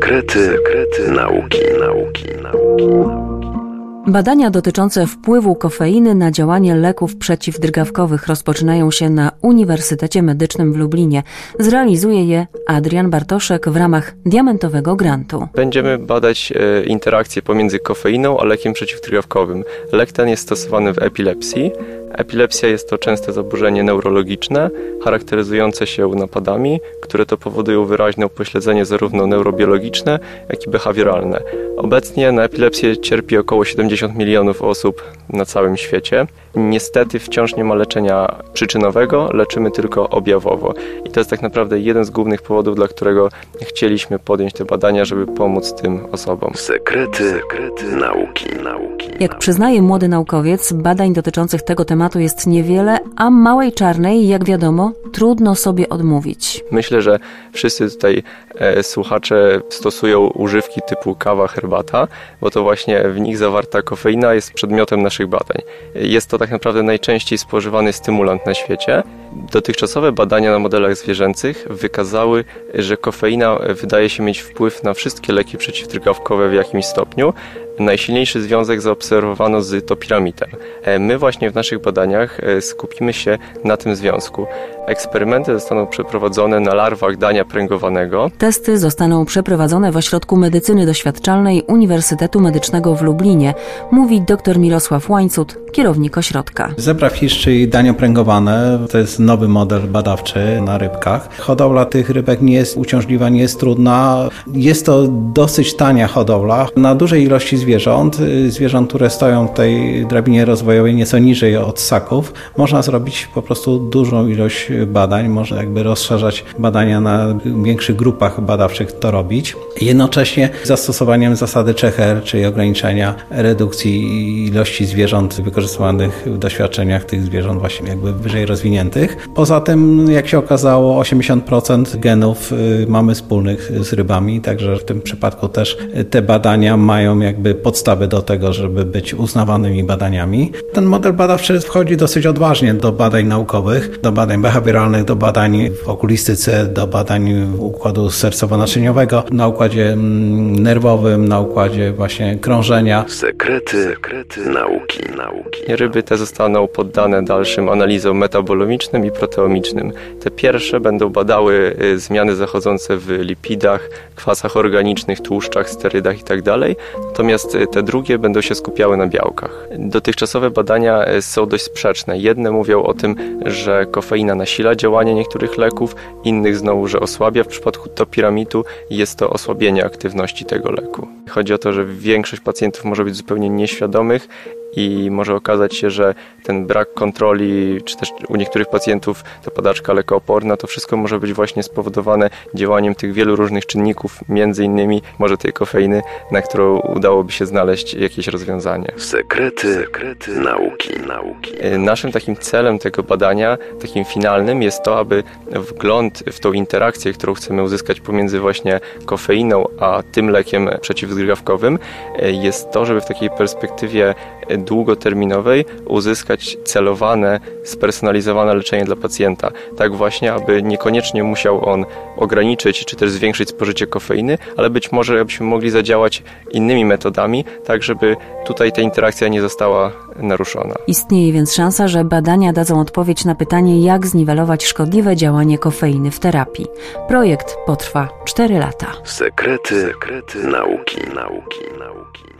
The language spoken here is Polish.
Sekrety nauki. Badania dotyczące wpływu kofeiny na działanie leków przeciwdrgawkowych rozpoczynają się na Uniwersytecie Medycznym w Lublinie. Zrealizuje je Adrian Bartoszek w ramach diamentowego grantu. Będziemy badać interakcje pomiędzy kofeiną a lekiem przeciwdrgawkowym. Lek ten jest stosowany w epilepsji. Epilepsja jest to częste zaburzenie neurologiczne, charakteryzujące się napadami, które to powodują wyraźne upośledzenie zarówno neurobiologiczne, jak i behawioralne. Obecnie na epilepsję cierpi około 70 milionów osób na całym świecie. Niestety wciąż nie ma leczenia przyczynowego, leczymy tylko objawowo. I to jest tak naprawdę jeden z głównych powodów, dla którego chcieliśmy podjąć te badania, żeby pomóc tym osobom. Sekrety nauki. Jak przyznaje młody naukowiec, badań dotyczących tego tematu jest niewiele, a małej czarnej, jak wiadomo, trudno sobie odmówić. Myślę, że wszyscy tutaj słuchacze stosują używki typu kawa, herbata, bo to właśnie w nich zawarta kofeina jest przedmiotem naszych badań. Jest to tak naprawdę najczęściej spożywany stymulant na świecie. Dotychczasowe badania na modelach zwierzęcych wykazały, że kofeina wydaje się mieć wpływ na wszystkie leki przeciwdrgawkowe w jakimś stopniu. Najsilniejszy związek zaobserwowano z topiramitem. My właśnie w naszych badaniach skupimy się na tym związku. Eksperymenty zostaną przeprowadzone na larwach dania pręgowanego. Testy zostaną przeprowadzone w Ośrodku Medycyny Doświadczalnej Uniwersytetu Medycznego w Lublinie, mówi dr Mirosław Łańcut, kierownik ośrodka. Zebra fish, czyli danie pręgowane, to jest nowy model badawczy na rybkach. Hodowla tych rybek nie jest uciążliwa, nie jest trudna. Jest to dosyć tania hodowla. Na dużej ilości zwierząt, które stoją w tej drabinie rozwojowej nieco niżej od ssaków, można zrobić po prostu dużą ilość badań, można jakby rozszerzać badania na większych grupach badawczych to robić. Jednocześnie zastosowaniem zasady 3R, czyli ograniczenia redukcji ilości zwierząt wykorzystywanych w doświadczeniach tych zwierząt właśnie jakby wyżej rozwiniętych. Poza tym, jak się okazało, 80% genów mamy wspólnych z rybami, także w tym przypadku też te badania mają jakby podstawy do tego, żeby być uznawanymi badaniami. Ten model badawczy wchodzi dosyć odważnie do badań naukowych, do badań behawioralnych, do badań w okulistyce, do badań układu sercowo-naczyniowego, na układzie nerwowym, na układzie właśnie krążenia. Sekrety nauki. Ryby te zostaną poddane dalszym analizom metabolomicznym i proteomicznym. Te pierwsze będą badały zmiany zachodzące w lipidach, kwasach organicznych, tłuszczach, sterydach itd. Natomiast te drugie będą się skupiały na białkach. Dotychczasowe badania są dość sprzeczne. Jedne mówią o tym, że kofeina nasila działanie niektórych leków, innych znowu, że osłabia. W przypadku topiramitu jest to osłabienie aktywności tego leku. Chodzi o to, że większość pacjentów może być zupełnie nieświadomych i może okazać się, że ten brak kontroli, czy też u niektórych pacjentów ta padaczka lekooporna, to wszystko może być właśnie spowodowane działaniem tych wielu różnych czynników, między innymi może tej kofeiny, na którą udałoby się znaleźć jakieś rozwiązanie. Sekrety nauki. Naszym takim celem tego badania, takim finalnym jest to, aby wgląd w tą interakcję, którą chcemy uzyskać pomiędzy właśnie kofeiną a tym lekiem przeciwdrgawkowym, jest to, żeby w takiej perspektywie długoterminowej uzyskać celowane, spersonalizowane leczenie dla pacjenta. Tak właśnie, aby niekoniecznie musiał on ograniczyć czy też zwiększyć spożycie kofeiny, ale być może abyśmy mogli zadziałać innymi metodami, tak żeby tutaj ta interakcja nie została naruszona. Istnieje więc szansa, że badania dadzą odpowiedź na pytanie, jak zniwelować szkodliwe działanie kofeiny w terapii. Projekt potrwa 4 lata. Sekrety nauki.